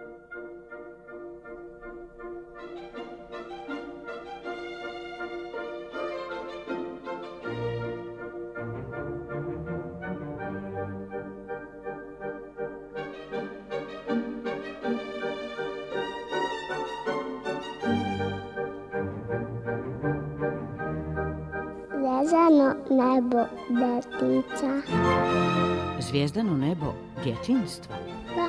Zvezdano nebo detica. Zvijezdano nebo djetinjstva? Da.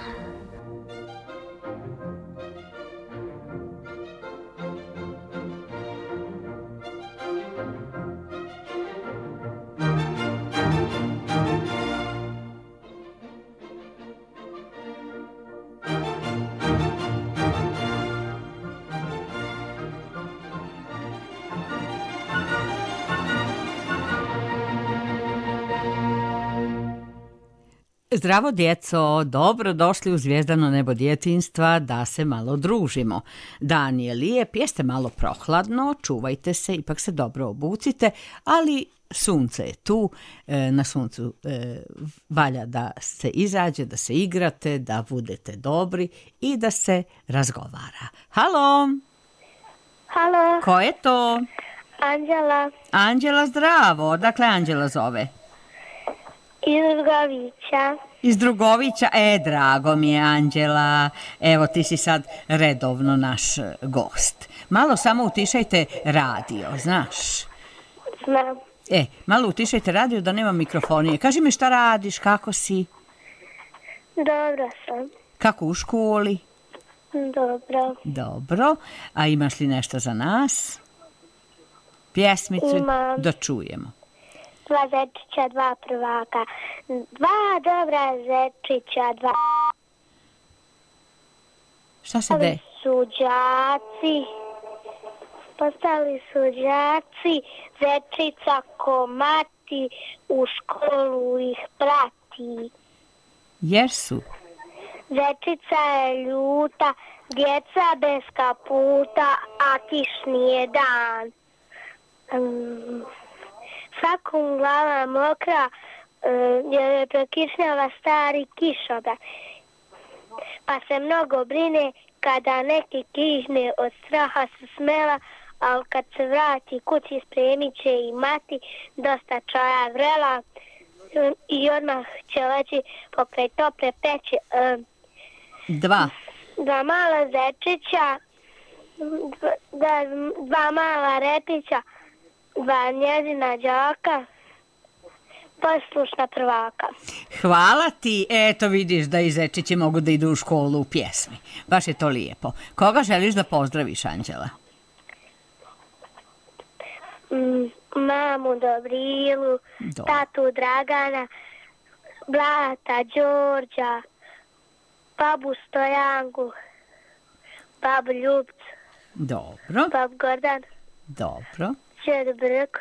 Zdravo djeco, dobro došli u Zvijezdano nebo djetinjstva da se malo družimo. Dan je lijep, jeste malo prohladno, čuvajte se, ipak se dobro obucite, ali sunce je tu, na suncu valja da se izađe, da se igrate, da budete dobri i da se razgovara. Halo! Halo, Ko je to? Anđela Anđela, zdravo. Odakle Anđela zove? iz Drugovića. Iz Drugovića, drago mi je Anđela, evo ti si sad redovno naš gost. Malo samo utišajte radio, znaš? Znam. Malo utišajte radio da nema mikrofonije. Kaži mi šta radiš, kako si? Dobro sam. Kako u školi? Dobro. Dobro, a imaš li nešto za nas? Pjesmicu? Imam. Da čujemo. 2 zečića, 2 prvaka. 2 dobra zečića, 2... Šta se de? Postali su đaci, zečica ko mati, u školu ih prati. Jer su? Zečica je ljuta, djeca bez kaputa, a kišni je dan. Svakom glava mokra, jer je prekišnjava stari kišobran. Pa se mnogo brine kada neki kišne, od straha se smela, ali kad se vrati kući spremit će i mati dosta čaja vrela i odmah će leći pokraj tople peći. 2 mala zečića, 2 mala repića, 2 njezina đaka, poslušna prvaka. Hvala ti, eto vidiš da i zečići mogu da idu u školu u pjesmi. Baš je to lijepo. Koga želiš da pozdraviš, Anđela? Mamu Dobrilu, tatu Dragana, brata Đorđa, babu Stojanku, babu Ljubcu. Dobro. Babu Gordan. Dobro. Čedu Brku.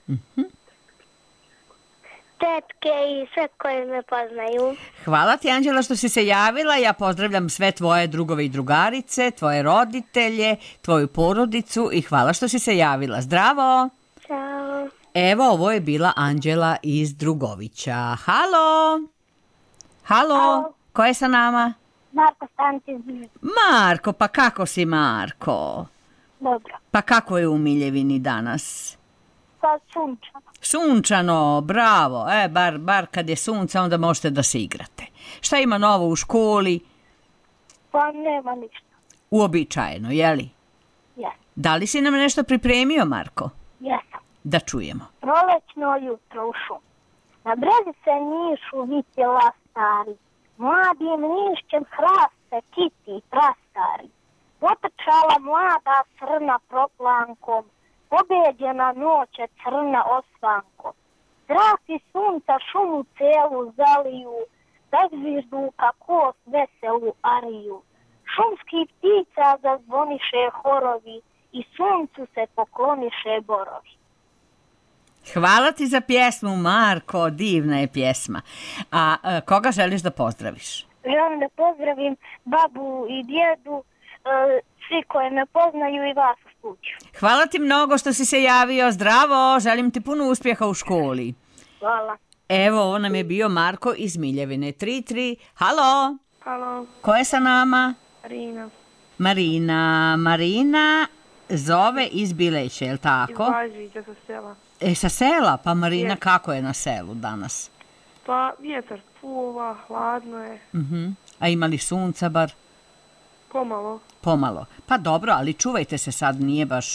Tetke i sve koje me poznaju. Hvala ti, Anđela, što si se javila. Ja pozdravljam sve tvoje drugove i drugarice, tvoje roditelje, tvoju porodicu i hvala što si se javila. Zdravo! Ćao. Evo, ovo je bila Anđela iz Drugovića. Halo! Halo! Ko je sa nama? Marko Stančić. Marko, pa kako si, Marko? Dobro. Pa kako je u Miljevini danas? Sad sunčano. Sunčano, bravo. Bar kad je sunce, onda možete da se igrate. Šta ima novo u školi? Pa nema ništa. Uobičajeno, je li? Jes. Da li si nam nešto pripremio, Marko? Jesam. Da čujemo. Prolećno jutro u šum. Na brezi se nišu vitjela stari. Mladim lišćem hraste kiti prastari. Potrčala mlada srna proplankom. Pobeđena noć je crna osvankom. Zraci sunca šumu celu zaliju, bez zvižduka kos veselu ariju. Šumskih ptica zazvoniše horovi i suncu se pokloniše borovi. Hvala ti za pjesmu, Marko, divna je pjesma. A koga želiš da pozdraviš? Želim da pozdravim babu i djedu, svi koje me poznaju i vas u studiju. Hvala ti mnogo što si se javio. Zdravo, želim ti puno uspjeha u školi. Hvala. Evo, ovo nam je bio Marko iz Miljevine. 3-3. Halo? Halo. Ko je sa nama? Marina zove iz Bileća, je li tako? Iz Lađića sa sela. Sa sela? Pa Marina, kako je na selu danas? Pa vjetar puva, hladno je. A ima li sunca bar? Pomalo. Pa dobro, ali čuvajte se sad, nije baš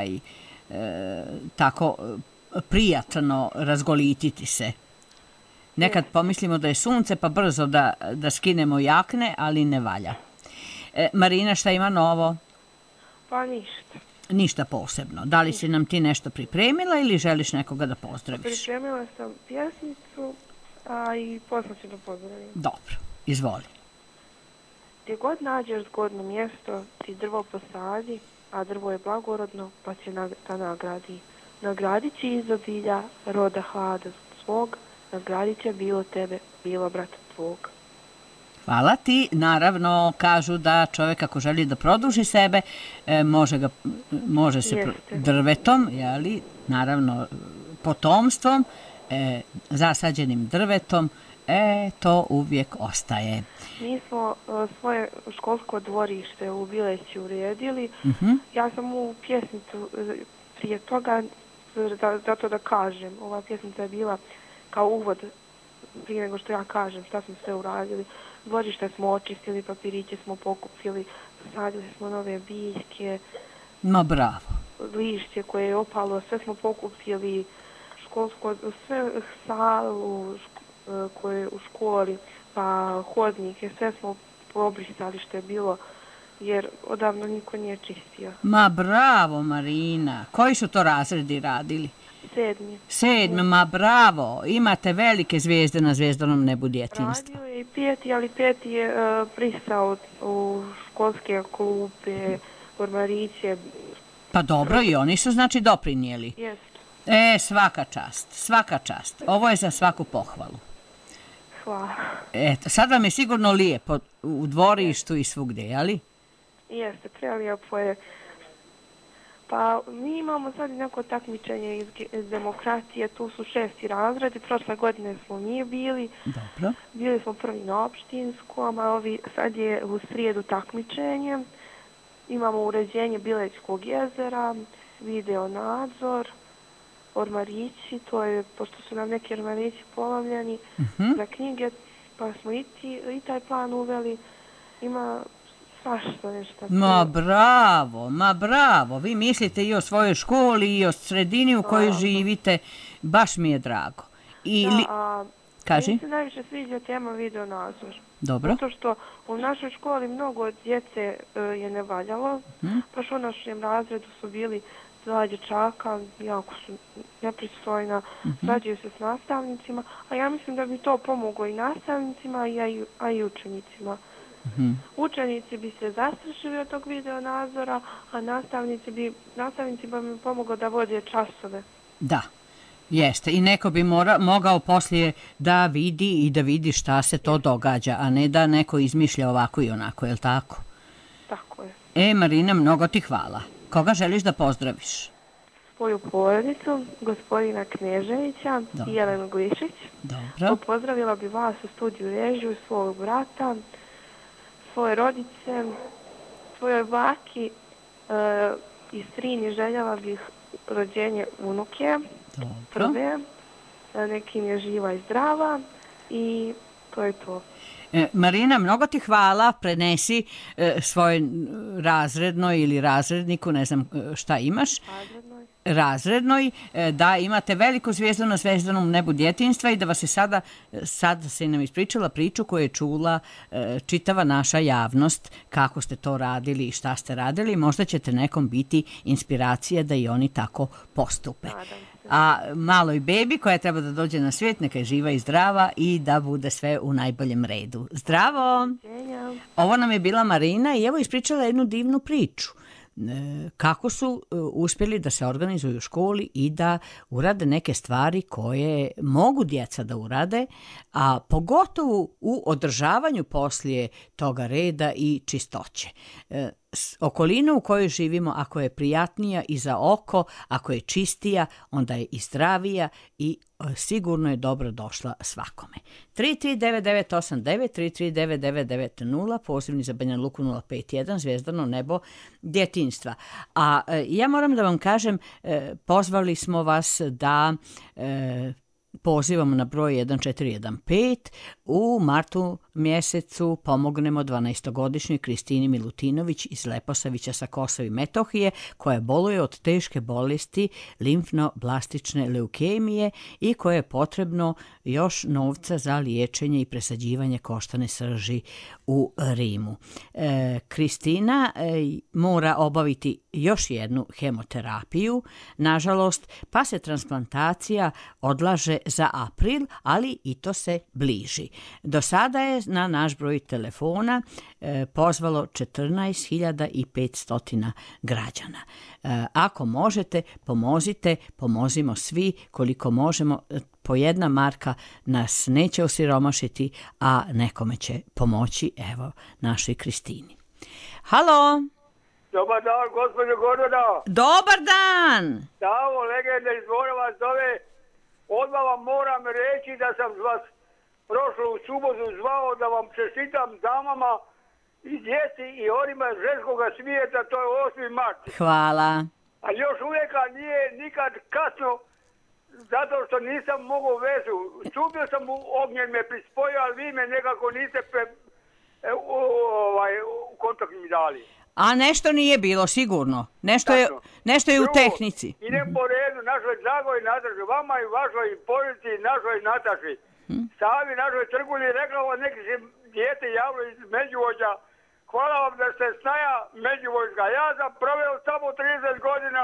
tako prijatno razgolititi se. Nekad pomislimo da je sunce pa brzo da skinemo jakne, ali ne valja. Marina, šta ima novo? Pa ništa. Ništa posebno. Da li si nam ti nešto pripremila ili želiš nekoga da pozdraviš? Pripremila sam pjesmicu, a i posle ću da pozdravim. Dobro, izvoli. Gdje god nađeš zgodno mjesto, ti drvo posadi, a drvo je blagorodno, pa će da nagradi. Nagradit će izobilja roda hlada svog, nagradit će bilo tebe, bilo brata tvog. Hvala ti. Naravno, kažu da čovjek ako želi da produži sebe, može se drvetom, jeli, naravno potomstvom, zasađenim drvetom, to uvijek ostaje. Mi smo svoje školsko dvorište u Bileću uredili. Ja sam u pjesmicu prije toga, zato da kažem, ova pjesmica je bila kao uvod prije nego što ja kažem šta smo sve uradili. Dvorište smo očistili, papiriće smo pokupili, sadili smo nove biljke. Ma bravo. Lišće koje je opalo, sve smo pokupili, sve salu koje u školi, pa hodnike, sve smo probrisali što je bilo, jer odavno niko nije čistio. Ma bravo, Marina. Koji su to razredi radili? 7. Ma bravo. Imate velike zvijezde na zvezdanom nebu djetinjstva. Radio je i 5. ali 5. je prisao u školske klupe, ormariće. Pa dobro, i oni su znači doprinijeli. Jest. Svaka čast. Ovo je za svaku pohvalu. Hvala. Eto, sad vam je sigurno lijepo u dvorištu i svugdje, jeli? Jeste, prelijepo je. Pa mi imamo sad neko takmičenje iz demokratije, tu su 6. razredi, prošle godine smo mi bili. Dobro. Bili smo prvi na opštinskom, a sad je u srijedu takmičenje. Imamo uređenje Bilećkog jezera, video nadzor, ormarići, to je, pošto su nam neki ormarići polomljeni, za knjige, pa smo i taj plan uveli. Ima svašta nešto. Ma bravo. Vi mislite i o svojoj školi i o sredini u kojoj živite. Baš mi je drago. Kaži? Mi se najviše sviđa tema video nadzor. Dobro. Zato što u našoj školi mnogo djece je ne valjalo. Baš u našem razredu su bili 2 dječaka, jako su nepristojna, svađaju se s nastavnicima, a ja mislim da bi to pomoglo i nastavnicima, a i učenicima. Učenici bi se zastrašili od tog video nadzora, a nastavnicima bi pomoglo da vode časove. Da, jeste. I neko bi mogao poslije da vidi šta se to događa, a ne da neko izmišlja ovako i onako, je li tako? Tako je. Marina, mnogo ti hvala. Koga želiš da pozdraviš? Svoju porodicu, gospodina Kneževića i Jelenu Glišić. Dobro. Pozdravila bi vas u studiju režiju, svog brata, svoje rodice, svojoj baki i strini željela bih rođenje unuke. Prve, nekim je živa i zdrava i to je to. Marina, mnogo ti hvala, prenesi svoj razrednoj ili razredniku, ne znam šta imaš, razrednoj, da imate veliku zvijezdu na zvezdanom nebu djetinjstva i da vas je sad se nam ispričala priču koju je čula čitava naša javnost, kako ste to radili i šta ste radili. Možda ćete nekom biti inspiracija da i oni tako postupe. A maloj bebi koja treba da dođe na svijet, neka je živa i zdrava i da bude sve u najboljem redu. Zdravo! Ovo nam je bila Marina i evo ispričala jednu divnu priču. Kako su uspjeli da se organizuju u školi i da urade neke stvari koje mogu djeca da urade, a pogotovo u održavanju poslije toga reda i čistoće. okolinu u kojoj živimo, ako je prijatnija i za oko, ako je čistija, onda je i zdravija i sigurno je dobro došla svakome. 33989, 3399990, pozivni za Banja Luku 051, zvijezdano nebo djetinjstva. A ja moram da vam kažem, pozvali smo vas da pozivamo na broj 1415 u martu mjesecu pomognemo 12-godišnjoj Kristini Milutinović iz Leposavića sa Kosova i Metohije, koja boluje od teške bolesti limfnoblastične leukemije i koje je potrebno još novca za liječenje i presađivanje koštane srži u Rimu. Kristina mora obaviti još jednu hemoterapiju, nažalost, pa se transplantacija odlaže za april, ali i to se bliži. Do sada je na naš broj telefona pozvalo 14.500 građana. Ako možete, pomozite, pomozimo svi koliko možemo. Po 1 marka nas neće osiromašiti, a nekome će pomoći, evo, našoj Kristini. Halo! Dobar dan, gospođo Gordana. Dobar dan! Davo, legenda iz Dvora vas zove. Odmah vam moram reći da sam vas prošlu subotu zvao da vam čestitam damama i djeci i onima ženskoga svijeta, to je 8. mart. Hvala. A još uvijek nije nikad kasno, zato što nisam mogao vezu. Stupio sam u ognjen, me prispojio, ali vi me nekako niste kontakt mi dali. A nešto nije bilo, sigurno. Nešto je u tehnici. Idem po redu, našoj dragoj Nataši, vama i vašoj porodici i našoj Nataši. Savi, našoj Trgulji, rekla vam neki se dijete javilo iz Međuvođa. Hvala vam da ste snaja Međuvođka. Ja sam proveo samo 30 godina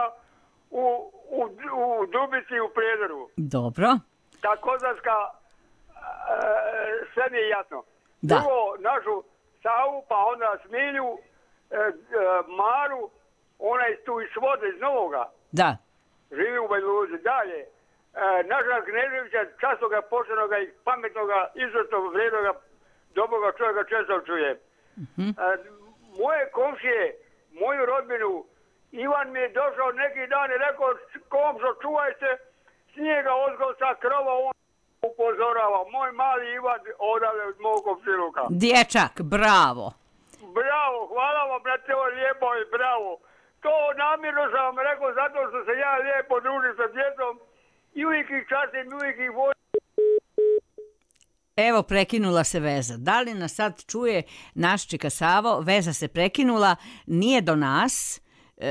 u Dubici u Prijedoru. Dobro. Ta kozarska, sve mi je jasno. Da. Drugo, našu Savu, pa onda Smilju, Maru, ona je tu iz Svode, iz Novoga. Da. Živi u Banja Luci. Dalje, naša Kneževića, časnoga, poštenoga i pametnoga, izuzetno vrijednoga, dobroga čovjeka često čuje. Moje komšije, moju rodbinu, Ivan mi je došao neki dan i rekao, komšo, čuvaj se, snijega ozgol sa krova, on upozorava. Moj mali Ivan odavlja od mog komšiluka. Dječak, bravo. Bravo, hvala vam na to lijepo i bravo. To namjerno sam vam rekao zato što se ja lijepo družim sa djecom i uvijek ih častim, uvijek ih volim. Evo, prekinula se veza. Da li nas sad čuje naš Čika Savo? Veza se prekinula, nije do nas,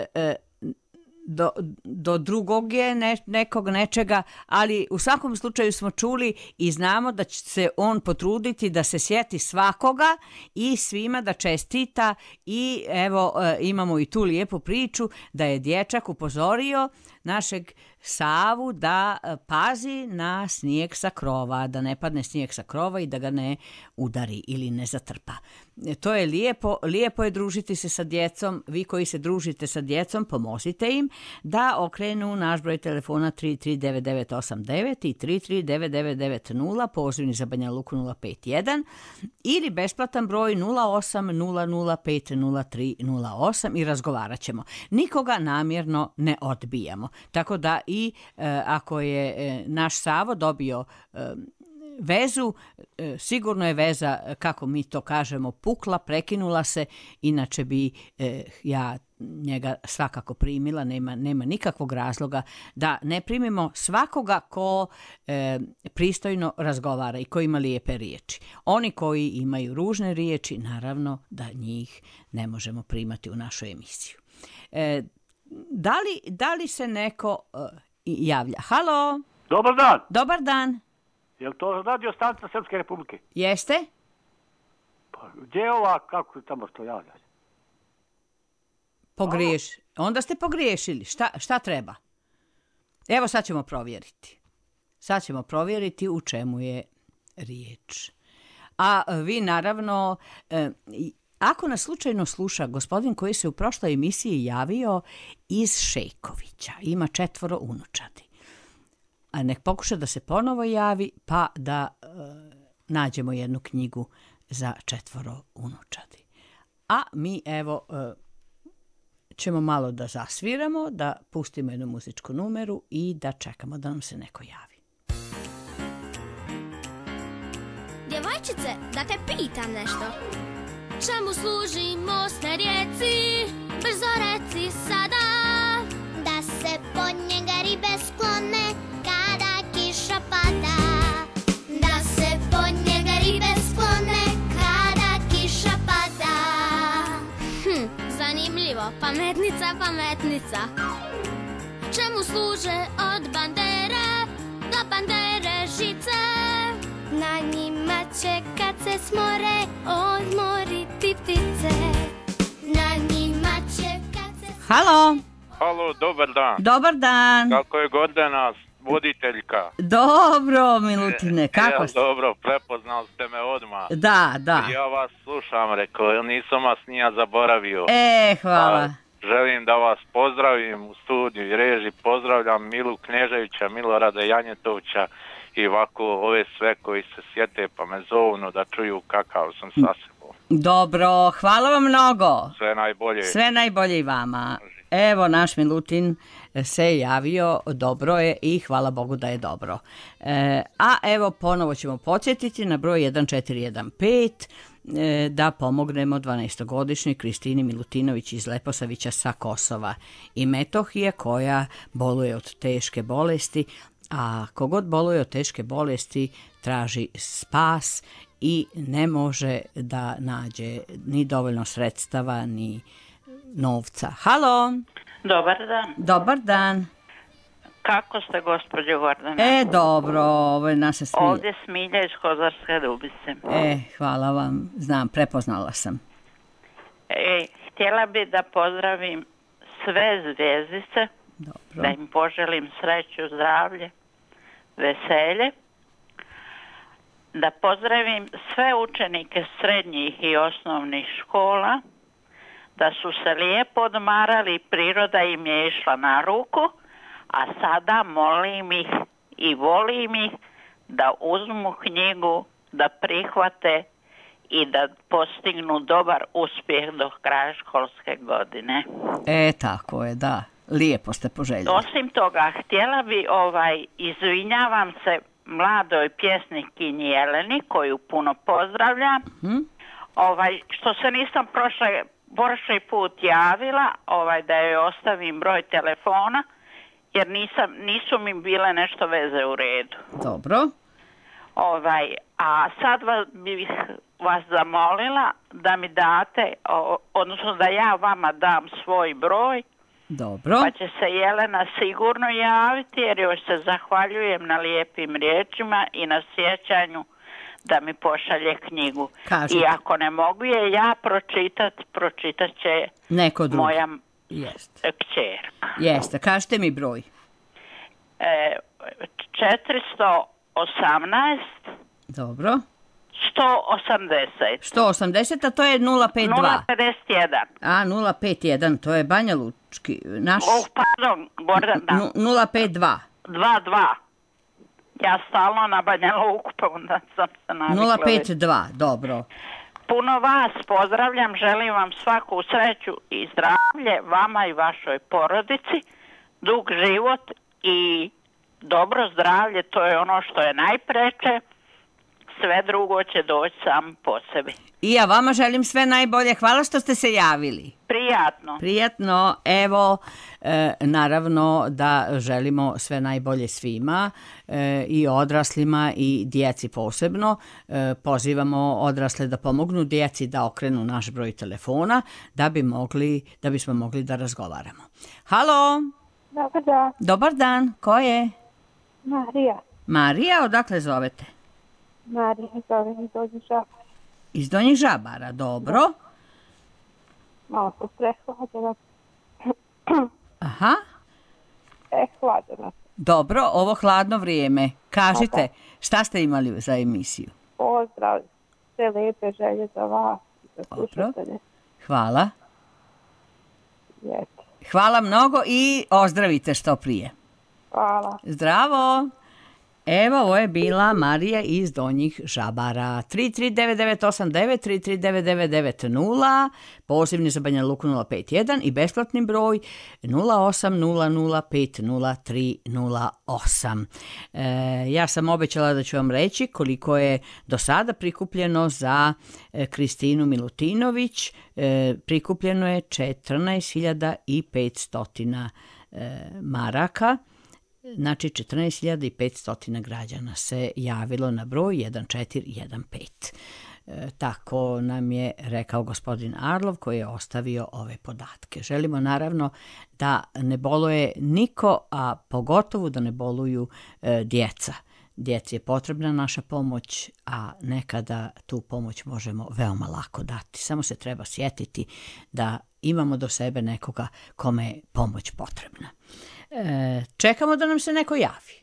do drugog je nekog nečega, ali u svakom slučaju smo čuli i znamo da će se on potruditi da se sjeti svakoga i svima da čestita i evo imamo i tu lijepu priču da je dječak upozorio našeg Savu da pazi na snijeg sa krova, da ne padne snijeg sa krova i da ga ne udari ili ne zatrpa. To je lijepo je družiti se sa djecom. Vi koji se družite sa djecom, pomozite im da okrenu naš broj telefona 339989 i 339990, pozivni za Banja Luku 051 ili besplatan broj 0800503008 i razgovarat ćemo. Nikoga namjerno ne odbijamo. Tako da i ako je naš Savo dobio vezu, sigurno je veza, kako mi to kažemo, pukla, prekinula se, inače bi ja njega svakako primila, nema nikakvog razloga da ne primimo svakoga ko pristojno razgovara i ko ima lijepe riječi. Oni koji imaju ružne riječi, naravno da njih ne možemo primati u našu emisiju. Da li se neko javlja? Halo? Dobar dan. Dobar dan. Je li to radio stanica Srpske Republike? Jeste? Pa gdje je ova, kako tamo što javlja? Onda ste pogriješili. Šta treba? Evo sad ćemo provjeriti. Sad ćemo provjeriti u čemu je riječ. A vi naravno, ako nas slučajno sluša gospodin koji se u prošloj emisiji javio iz Šejkovića, ima 4 unučadi. A nek pokuša da se ponovo javi pa da nađemo jednu knjigu za 4 unučadi. A mi evo ćemo malo da zasviramo, da pustimo jednu muzičku numeru i da čekamo da nam se neko javi. Djevojčice, da te pitam nešto. Čemu služi most na rijeci? Brzo reci sada. Da se pod njega ribe sklone kada kiša pada. Da se pod njega ribe sklone kada kiša pada. Zanimljivo, pametnica. Čemu služe od bandere do bandere žice? Na njima će kad se smore odmoriti ptice. Na njima će kad se... Halo! Halo, dobar dan. Dobar dan. Kako je Gordana, voditeljka? Dobro, Milutine, kako ste? Dobro, prepoznali ste me odmah. Da. Ja vas slušam, rekao, nisam vas nija zaboravio. Hvala. Želim da vas pozdravim u studiju i reži. Pozdravljam Milu Kneževića, Milorada Janjetovića i ovako ove sve koji se sjete pa me zovnu da čuju kakav sam sa sebom. Dobro, hvala vam mnogo. Sve najbolje. Sve najbolje i vama. Evo, naš Milutin se javio, dobro je i hvala Bogu da je dobro. A evo, ponovo ćemo podsjetiti na broj 1415 da pomognemo 12-godišnjoj Kristini Milutinović iz Leposavića sa Kosova i Metohije koja boluje od teške bolesti, a kogod boluje od teške bolesti traži spas i ne može da nađe ni dovoljno sredstava ni novca. Halo? Dobar dan. Dobar dan. Kako ste, gospođo Gordana? Dobro, ovo je naša Smilja. Ovdje Smilja iz Kozarske Dubice. Hvala vam. Znam, prepoznala sam. Htjela bi da pozdravim sve zvjezdice, Dobro. da im poželim sreću, zdravlje, veselje, da pozdravim sve učenike srednjih i osnovnih škola, da su se lijepo odmarali, priroda im je išla na ruku, a sada molim ih i volim ih da uzmu knjigu, da prihvate i da postignu dobar uspjeh do kraja školske godine. Tako je, da. Lijepo ste poželjeli. Osim toga, htjela bi, izvinjavam se mladoj pjesnikinji Jeleni, koju puno pozdravljam, što se nisam prošli put javila, da joj ostavim broj telefona, jer nisu mi bile nešto veze u redu. Dobro. A sad bih vas zamolila da mi date, odnosno da ja vama dam svoj broj. Dobro. Pa će se Jelena sigurno javiti, jer joj se zahvaljujem na lijepim riječima i na sjećanju da mi pošalje knjigu. Kažete. I ako ne mogu je ja pročitat će neko drugi. Moja kćerka. Jeste, kažite mi broj. 418. Dobro. 180. 180, a to je 052. 051. 051, to je Banja Lučki. Pardon, Gordana. 052. 22. Ja stalno na Banja Luku, pa onda sam se navikla. 052, dobro. Puno vas pozdravljam, želim vam svaku sreću i zdravlje, vama i vašoj porodici, dug život i dobro zdravlje, to je ono što je najpreče, sve drugo će doći sam po sebi. I ja vama želim sve najbolje, hvala što ste se javili. Prijatno, evo, naravno da želimo sve najbolje svima, i odraslima i djeci posebno. Pozivamo odrasle da pomognu djeci da okrenu naš broj telefona da bismo mogli da razgovaramo. Halo? Dobar dan. Dobar dan, ko je? Marija. Marija, odakle zovete? Marija, zovem iz Donjih Žabara. Iz Donjih Žabara, dobro. Malo sam prehlađena. Aha. Prehlađena. Dobro, ovo hladno vrijeme. Kažite, šta ste imali za emisiju? Pozdrav, sve lijepe želje za vas. Za slušatelje. Hvala. Lijepo. Hvala mnogo i ozdravite što prije. Hvala. Zdravo. Evo, ovo je bila Marija iz Donjih Žabara. 33989, 3399990, pozivni za Banja Luku 051 i besplatni broj 0800500308. Ja sam obećala da ću vam reći koliko je do sada prikupljeno za Kristinu Milutinović. Prikupljeno je 14.500 maraka. Znači 14.500 građana se javilo na broj 1415. Tako nam je rekao gospodin Arlov koji je ostavio ove podatke. Želimo naravno da ne boluje niko, a pogotovo da ne boluju djeca. Djeci je potrebna naša pomoć, a nekada tu pomoć možemo veoma lako dati. Samo se treba sjetiti da imamo do sebe nekoga kome je pomoć potrebna. Čekamo da nam se neko javi.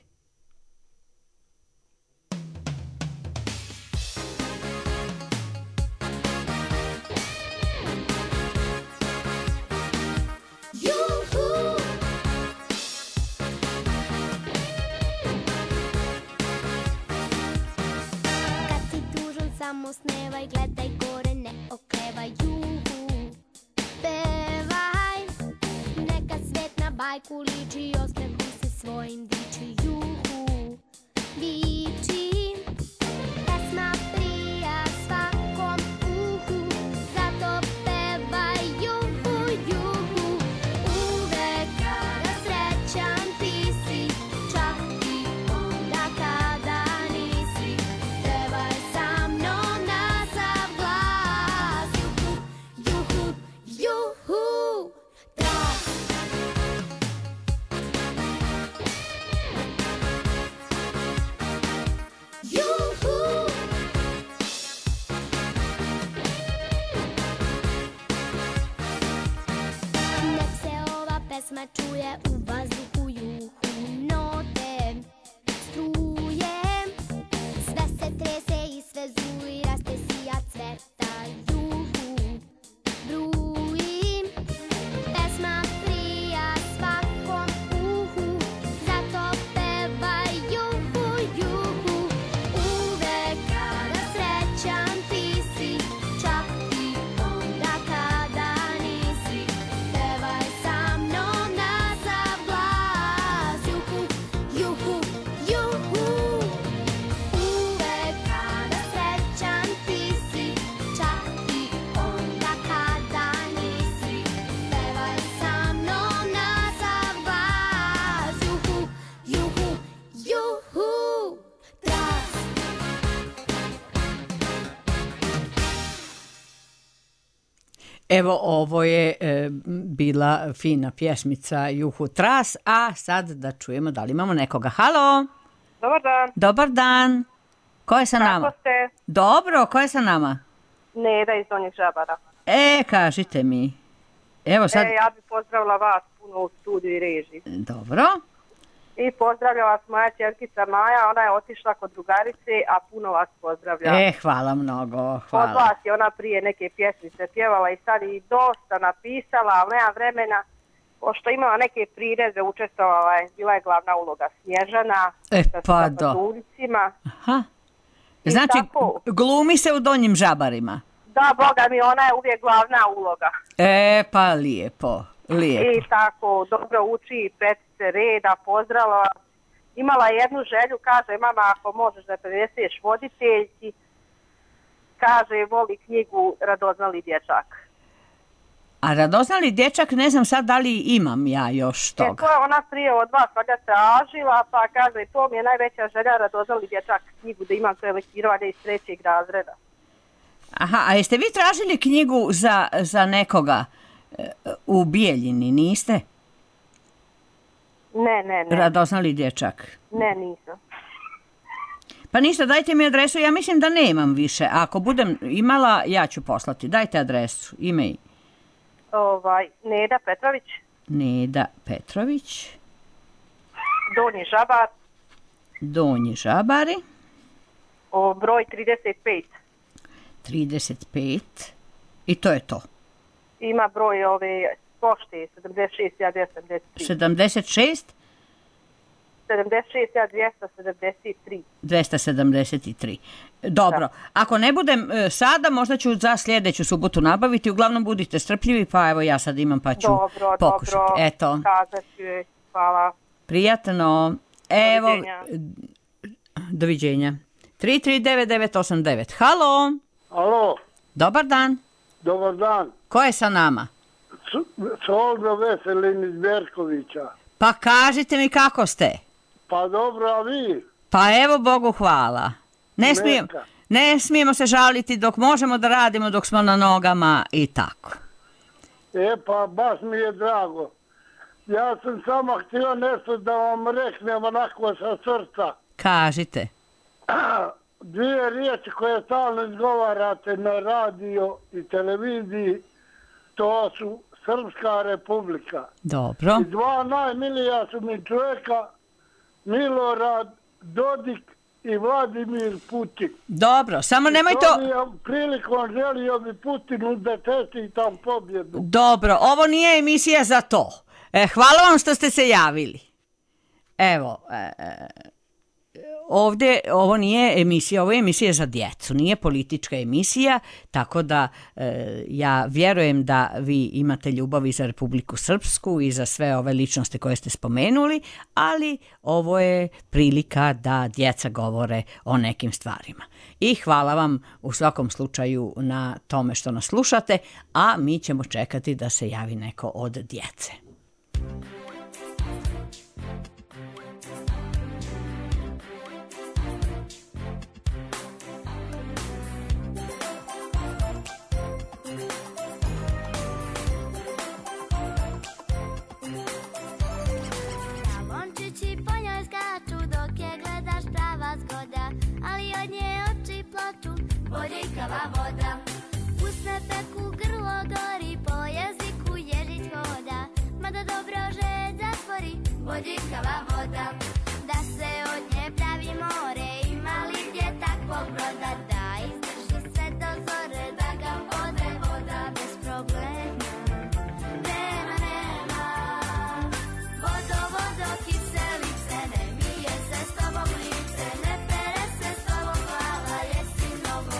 Kad si tužan samo snevaj, gledaj gore, ne oklevaj, juhu. Pevaj, neka svet na bajku liči, osmehuj se svojim diči, juhu. Viči, pesma prija svakom uhu, zato pevaj, juhu, juhu. Uvek kada srećan ti si, čak i onda kada nisi, pevaj sa mnom na sav glas, juhu, juhu, juhu. Tras. Juhu. Nek se ova pesma čuje u vazduhu, juhu. Note, struje, sve se trese i sve zuli, raste sija cveta, juhu. Bruji, pesma prija svakom uhu, zato pevaj, juhu, juhu. Uvek kada srećan ti si, čak i onda kada nisi, pevaj sa mnom na sav glas, juhu, juhu, juhu. Uvek kada srećan ti si, čak i onda kada nisi, pevaj sa mnom na sav glas, juhu, juhu, juhu. Tras. Evo, ovo je bila fina pjesmica Juhu Tras, a sad da čujemo da li imamo nekoga. Halo? Dobar dan. Dobar dan. Ko je sa nama? Kako ste? Dobro, ko je sa nama? Neda iz Donjih Žabara. Kažite mi. Evo sad... Ja bih pozdravila vas puno u studiju i režiji. Dobro. I pozdravlja vas moja ćerkica Maja, ona je otišla kod drugarice, a puno vas pozdravlja. Hvala mnogo, Od hvala. vas je ona prije neke pjesmice pjevala i sad i dosta napisala, ali nema vremena. Pošto imala neke prireze, učestvovala je, bila je glavna uloga Snježana. Pa do. Ulicima. Aha. I Znači, tako. glumi se u Donjim Žabarima. Da, Boga mi, ona je uvijek glavna uloga. Pa lijepo, lijepo. I tako, dobro uči, petice reda, pozdravila. Imala je jednu želju, kaže, mama, ako možeš da preneseš voditeljki, kaže, voli knjigu Radoznali dječak. A Radoznali dječak, ne znam sad da li imam ja još toga. To je ona prije od vas valjda tražila, pa kaže, to mi je najveća želja Radoznali dječak knjigu, da imam to lektiranje iz 3. razreda. Aha, a jeste vi tražili knjigu za nekoga u Bijeljini, niste? Ne. Radoznali dječak. Ne, nisam. Pa ništa, dajte mi adresu, ja mislim da nemam više. Ako budem imala, ja ću poslati. Dajte adresu, ime i... Neda Petrović. Neda Petrović. Donji Žabar. Donji Žabari. Broj 35. 35. I to je to. Ima broj ove pošte 76 76? 76, ja 273. 273. Dobro, ako ne budem sada, možda ću za sljedeću subotu nabaviti. Uglavnom budite strpljivi, pa evo ja sad imam pa ću pokušati. Dobro, eto. kazat ću joj. Hvala. Prijatno. Evo, doviđenja. 33989. Halo. Alo. Dobar dan. Dobar dan. Ko je sa nama? Soldo Veselin iz Berkovića. Pa kažite mi kako ste? Pa dobro, a vi? Pa evo Bogu hvala. Ne smijemo se žaliti dok možemo da radimo, dok smo na nogama i tako. Pa baš mi je drago. Ja sam samo htio nešto da vam reknem onako sa srca. Kažite. 2 riječi koje stalno izgovarate na radio i televiziji, to su Srpska republika. Dobro. I 2 najmilija su mi čovjeka, Milorad Dodik i Vladimir Putin. Dobro, samo nemojte... Prilikom želio bi Putinu da čestitam pobjedu. Dobro, ovo nije emisija za to. Hvala vam što ste se javili. Evo, ovdje ovo nije emisija, ovo je emisija za djecu, nije politička emisija, tako da ja vjerujem da vi imate ljubav i za Republiku Srpsku i za sve ove ličnosti koje ste spomenuli, ali ovo je prilika da djeca govore o nekim stvarima. I hvala vam u svakom slučaju na tome što nas slušate, a mi ćemo čekati da se javi neko od djece. Ali od nje oči plaču, bodljikava voda. Usne peku, grlo gori, po jeziku ježić hoda. Mada dobro žed zatvori, bodljikava voda. Da se od nje pravi more, ima li gdje takvog broda? Da izdrži sve do zore, da ga vode voda bez problema. Nema. Vodo, vodo, kiselice, ne mije se s tobom lice, ne pere se s tobom glava, jesi mnogo.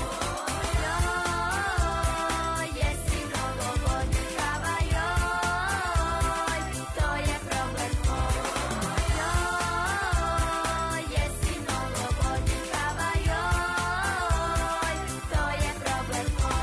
Joj, jesi mnogo bodljikava, joj, to je problem tvoj. Joj, jesi mnogo bodljikava, joj, to je problem tvoj.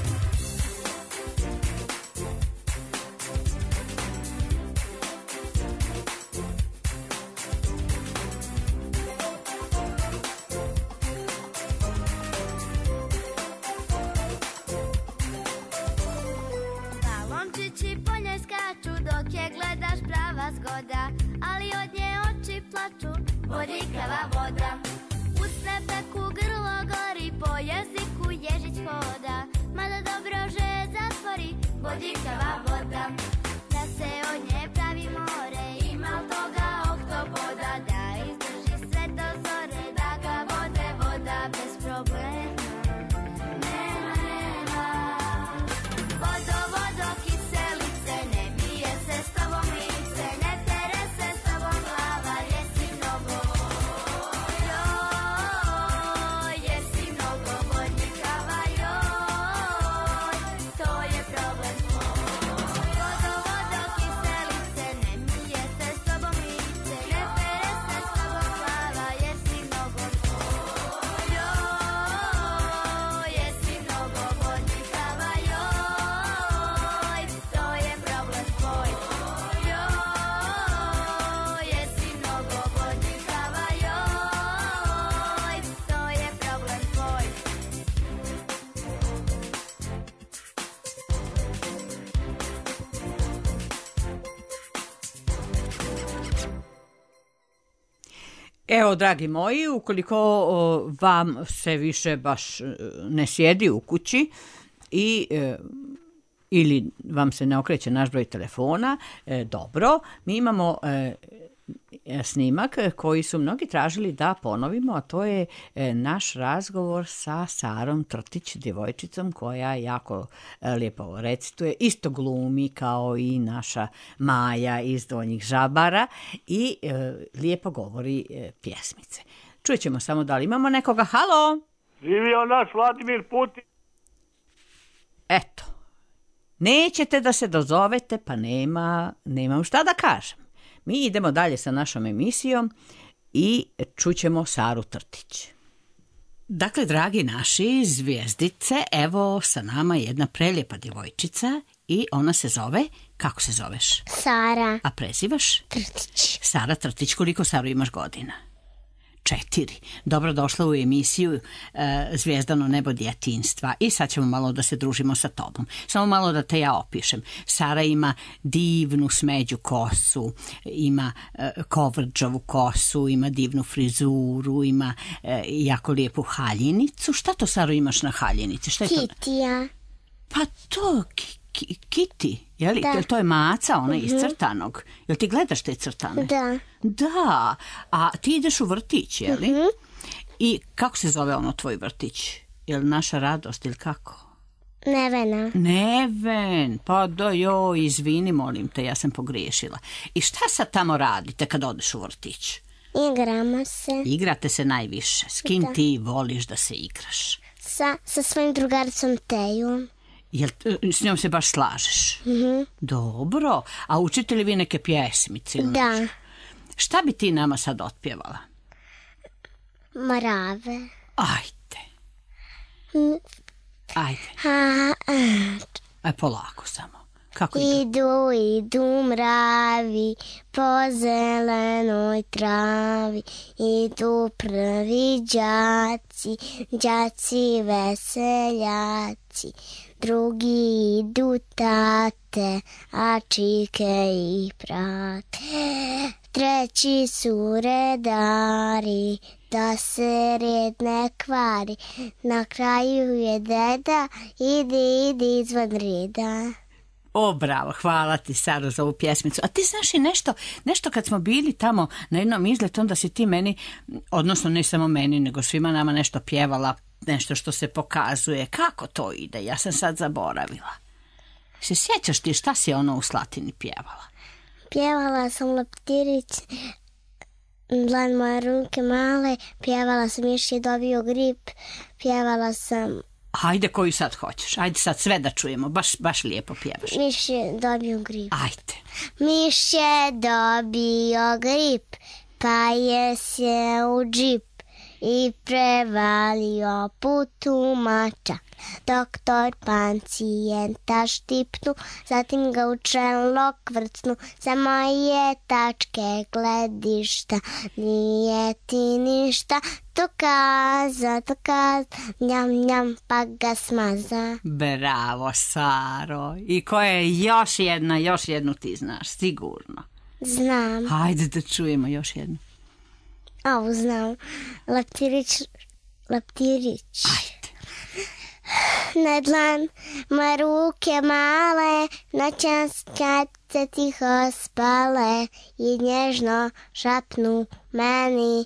Balončići po njoj skaču, dok je gledaš prava zgoda, ali od nje oči plaču, bodljikava voda. Usne peku, grlo gori, po jeziku ježić hoda, mada dobro žed zatvori, bodljikava voda. Da se od nje pravi more, ima li toga oktopoda, da izdrži sve do zore, da ga vode voda bez problema. Nema. Vodo, vodo, kiselice, ne mije se s tobom lice, ne pere se s tobom glava, jesi mnogo. Joj, jesi mnogo bodljikava, joj, to je problem tvoj. Vodo, vodo, kiselice, ne mije se s tobom lice, ne pere se s tobom glava, jesi mnogo. Joj, jesi mnogo bodljikava, joj, to je problem tvoj. Joj, jesi mnogo bodljikava, joj, to je problem tvoj. Evo, dragi moji, ukoliko vam se više baš ne sjedi u kući ili vam se ne okreće naš broj telefona, dobro, mi imamo snimak koji su mnogi tražili da ponovimo, a to je naš razgovor sa Sarom Trtić, djevojčicom koja jako lijepo recituje, isto glumi kao i naša Maja iz Donjih Žabara i lijepo govori pjesmice. Čujećemo samo da li imamo nekoga. Halo? Živio naš Vladimir Putin. Eto, nećete da se dozovete, pa nemam šta da kažem. Mi idemo dalje sa našom emisijom i čućemo Saru Trtić. Dakle, dragi naši zvijezdice, evo sa nama jedna prelijepa djevojčica i ona se zove, kako se zoveš? Sara. A prezivaš? Trtić. Sara Trtić, koliko, Saro, imaš godina? 4. Dobrodošla u emisiju Zvijezdano nebo djetinjstva i sad ćemo malo da se družimo sa tobom. Samo malo da te ja opišem. Sara ima divnu smeđu kosu, ima kovrđavu kosu, ima divnu frizuru, ima jako lijepu haljinicu. Šta to, Saro, imaš na haljinici? Šta je to? Kitija. Pa to, Kiti, jeli? Da. To je maca, ona iscrtanog. Jel ti gledaš te crtane? Da. Da, a ti ideš u vrtić, jeli? I kako se zove ono tvoj vrtić? Jel Naša radost ili kako? Nevena. Neven, pa da joj, izvini, molim te, ja sam pogriješila. I šta sad tamo radite kad odeš u vrtić? Igramo se. Igrate se najviše. S kim ti voliš da se igraš? Sa svojim drugaricom Tejom. Jel s njom se baš slažeš? Dobro. A učite li vi neke pjesmice? Da. Šta bi ti nama sad otpjevala? Mrave. Ajde. Aj, polako samo. Kako idu mravi po zelenoj travi, idu prvi đaci veseljaci, drugi idu tate, a čike ih prate, treći su redari, da se red ne kvari, na kraju je deda, idi izvan reda. O, bravo, hvala ti, Saro, za ovu pjesmicu. A ti znaš i nešto kad smo bili tamo na jednom izletu, onda si ti meni, odnosno ne samo meni, nego svima nama nešto pjevala, nešto što se pokazuje. Kako to ide? Ja sam sad zaboravila. Se sjećaš ti šta si ono u Slatini pjevala? Pjevala sam Leptirić, Dlan moje ruke male, pjevala sam Miš je dobio grip, pjevala sam... Hajde, koju sad hoćeš? Ajde sad sve da čujemo, baš lijepo pjevaš. Miš je dobio grip. Ajde. Miš je dobio grip, pa je se u džip i prevalio put tumača. Doktor pacijenta štipnu, zatim ga u čelo kvrcnu, samo je tačke gledišta, nije ti ništa dokaza, njam, pa ga smaza. Bravo, Saro. I koja je još jednu ti znaš, sigurno? Znam. Hajde da čujemo još jednu. Ovu znam. Leptirić. Ajde. Na dlan moje ruke male, noćas kad se tiho spale i nježno šapnu meni,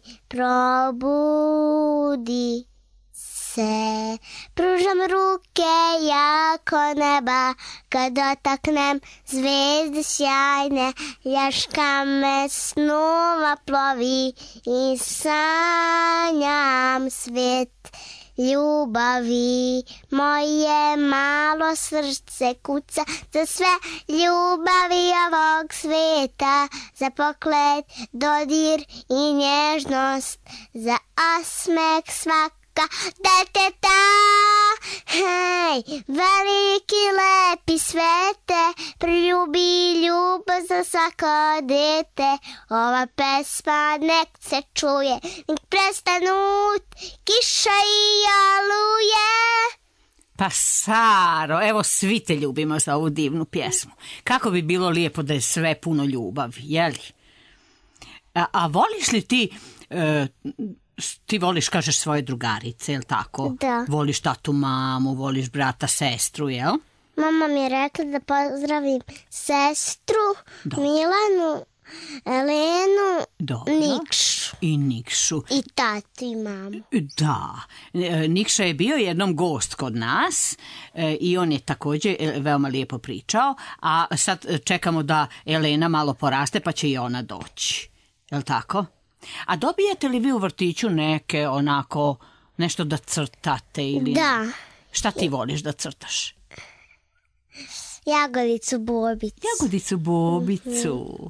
probudi se. Pružam ruke jako neba, kad dotaknem zvijezde sjajne, ljaška me snova plovi i sanjam svijet ljubavi. Moje malo srce kuca za sve ljubavi ovog svijeta, za pogled, dodir i nježnost, za osmeh svaka deteta. Hej, veliki lepi svete, priljubi ljubav za svako dete. Ova pesma nek se čuje, nek prestanut kiša i oluje. Pa Saro, evo svi te ljubimo za ovu divnu pjesmu. Kako bi bilo lijepo da je sve puno ljubavi, jeli? A voliš li ti... Ti voliš, kažeš, svoje drugarice, jel tako? Da. Voliš tatu, mamu, voliš brata, sestru, jel? Mama mi je rekla da pozdravim sestru Milanu, Elenu, Dobro. Nikšu. I Nikšu. I tatu i mamu. Da, Nikša je bio jednom gost kod nas i on je također veoma lijepo pričao, a sad čekamo da Elena malo poraste pa će i ona doći. Je li tako? A dobijete li vi u vrtiću neke onako nešto da crtate ili... Da. Šta ti voliš da crtaš? Jagodicu Bobicu. Jagodicu Bobicu.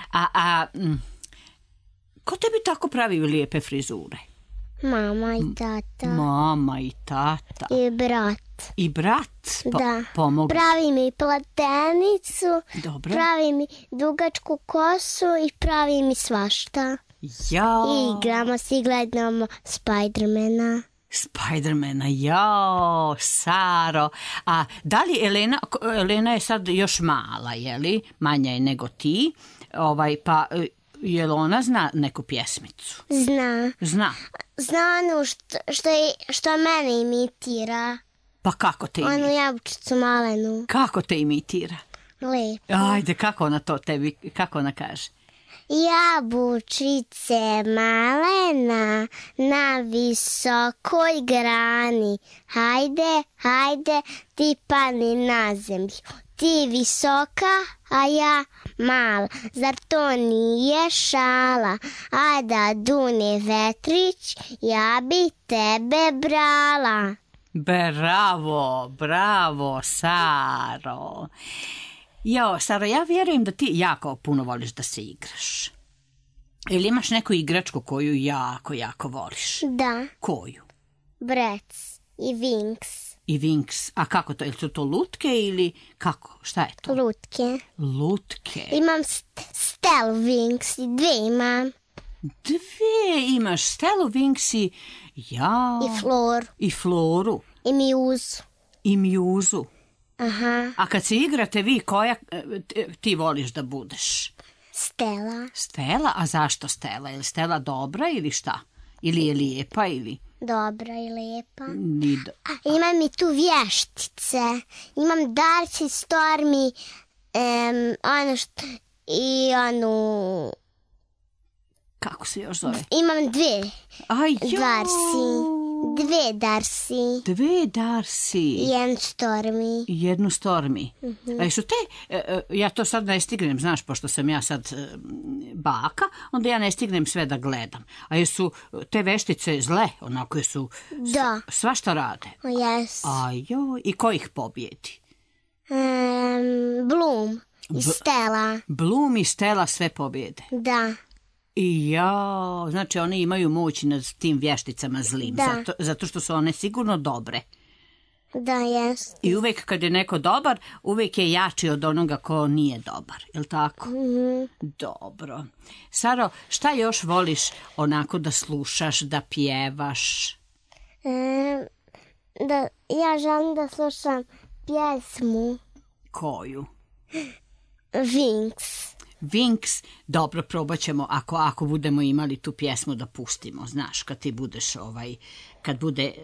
Ko tebi tako pravi lijepe frizure? Mama i tata. Mama i tata. I brat. I brat Da. pomogu. Pravi mi platenicu. Dobro. Pravi mi dugačku kosu i pravi mi svašta. Ja. I igramo se i gledamo Spidermana. Spidermana, jao, Saro. A da li Elena je sad još mala, je li? Manja je nego ti. Pa je li ona zna neku pjesmicu? Zna. Zna. Zna onu što mene imitira. Pa kako te imitira? Onu jabučicu malenu. Kako te imitira? Lepo. Ajde, kako ona to tebi, kako ona kaže? Jabučice malena na visokoj grani, hajde, hajde, ti pani na zemlju. Ti visoka, a ja mala, zar to nije šala? A da dune vetrić, ja bi tebe brala. Bravo, bravo, Saro. Jo, Saro, ja vjerujem da ti jako puno voliš da se igraš. Ili imaš neku igračku koju jako voliš? Da. Koju? Brec i Winx. I Winx. A kako to? Ili su to lutke ili kako? Šta je to? Lutke. Lutke. Imam Stelu Winx i dve imam. Dve imaš, Stelu Winx i... Ja. I Floru. I Floru. I Mjuzu. I Mjuzu. Aha. A kad se igrate vi, koja ti voliš da budeš? Stela. Stela? A zašto Stela? Je li Stela dobra ili šta? Ili je lijepa ili... Dobra i lijepa. Imam i tu vještice. Imam Darcy, Stormy, onu... Kako se još zove? Imam dve. Dve Darcy. Dve Darcy. I jednu Stormy. A su te, ja to sad ne stignem, znaš, pošto sam ja sad baka, onda ja ne stignem sve da gledam. A jesu te veštice zle, onako jesu svašta rade? Jes. I ko ih pobjedi? Bloom i Stella. Bloom i Stella sve pobjede? Da. Znači oni imaju moć nad tim vješticama zlim, zato što su one sigurno dobre. Da, jest. I uvijek kad je neko dobar, uvijek je jači od onoga ko nije dobar, je li tako? Dobro. Saro, šta još voliš onako da slušaš, da pjevaš? Ja želim da slušam pjesmu. Koju? Winx. Dobro, probat ćemo ako budemo imali tu pjesmu da pustimo, znaš, kad ti budeš kad bude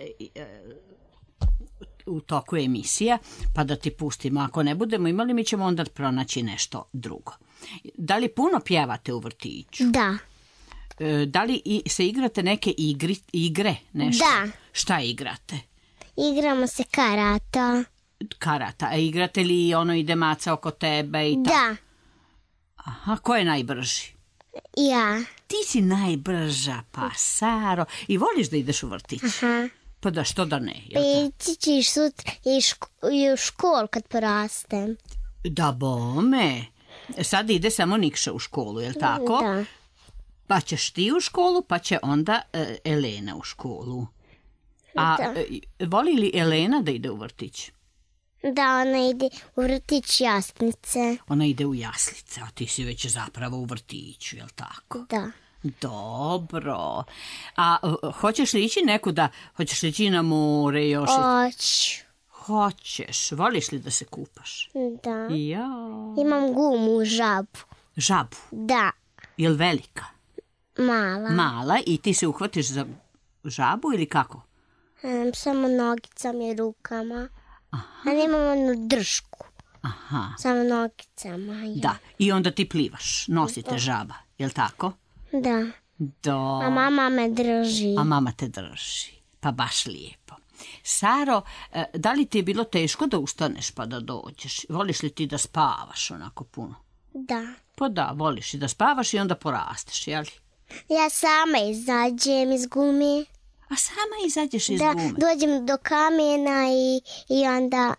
u toku emisija, pa da ti pustimo. Ako ne budemo imali, mi ćemo onda pronaći nešto drugo. Da li puno pjevate u vrtiću? Da. Da li se igrate neke igre? Nešto? Da. Šta igrate? Igramo se karata. A igrate li ono ide maca oko tebe i tako? Da. Aha, ko je najbrži? Ja. Ti si najbrža, pa Saro. I voliš da ideš u vrtić? Aha. Pa da, što da ne? Ići ćeš sutra i u školu kad porastem. Da bome. Sad ide samo Nikša u školu, je li tako? Da. Pa ćeš ti u školu, pa će onda Elena u školu. A voli li Elena da ide u vrtić? Da, ona ide u vrtić Jaslice. Ona ide u Jaslice, a ti si već zapravo u vrtiću, je li tako? Da. Dobro. A hoćeš li ići nekuda? Hoćeš li ići na more još? Hoću. Hoćeš. Voliš li da se kupaš? Da. Ja. Imam gumu, žabu. Žabu? Da. Je li velika? Mala. Mala i ti se uhvatiš za žabu ili kako? Samo nogicama i rukama. Aha. A nemam onu držku. Aha. Sa nogicama. Da, i onda ti plivaš, nosite žaba, jel tako? Da. Do... A mama me drži. A mama te drži, pa baš lijepo. Saro, da li ti je bilo teško da ustaneš pa da dođeš? Voliš li ti da spavaš onako puno? Da. Pa da, voliš i da spavaš i onda porasteš, jel? Ja sama izađem iz gume. A sama izađeš iz da, gume? Da, dođem do kamena i onda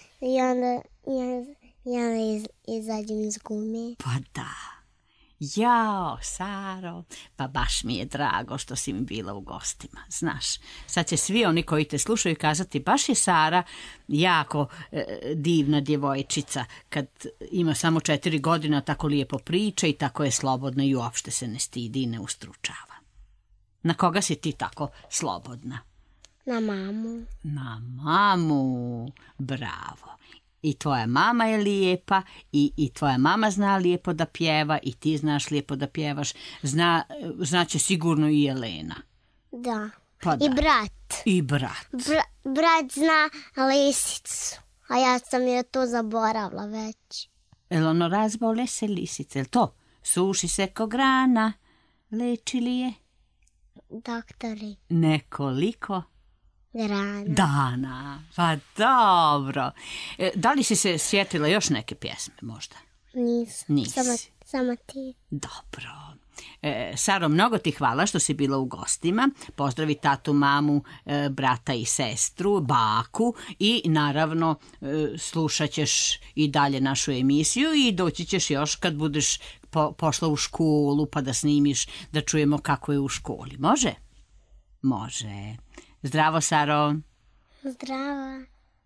izađem iz gume. Pa da. Jao, Saro, pa baš mi je drago što si mi bila u gostima, znaš. Sad će svi oni koji te slušaju kazati, baš je Sara jako divna djevojčica, kad ima samo 4 godina, tako lijepo priča i tako je slobodna i uopšte se ne stidi i ne ustručava. Na koga si ti tako slobodna? Na mamu. Na mamu, bravo. I tvoja mama je lijepa i tvoja mama zna lijepo da pjeva i ti znaš lijepo da pjevaš. Znaće sigurno i Jelena. Da. Pa da. I brat. I brat. Brat zna lisicu, a ja sam je to zaboravila već. El ono razbole se lisice, jel to? Suši se ko grana, leči li je? Doktori. Nekoliko dana. Pa dobro. Da li si se sjetila još neke pjesme možda? Nisam. Samo ti. Dobro. Saro, mnogo ti hvala što si bila u gostima. Pozdravi tatu, mamu, brata i sestru, baku i naravno slušat ćeš i dalje našu emisiju i doći ćeš još kad budeš pošla u školu pa da snimiš, da čujemo kako je u školi. Može? Može. Zdravo, Saro. Zdravo.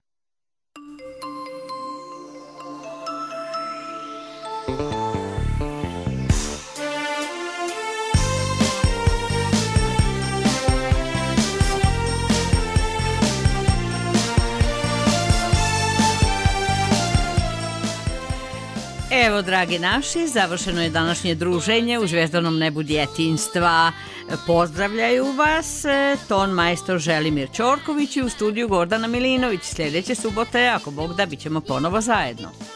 Evo, dragi naši, završeno je današnje druženje u Zvjezdanom nebu djetinjstva. Pozdravljaju vas ton majstor Želimir Ćorković i u studiju Gordana Milinović. Sljedeće subote, ako Bog da, bit ćemo ponovo zajedno.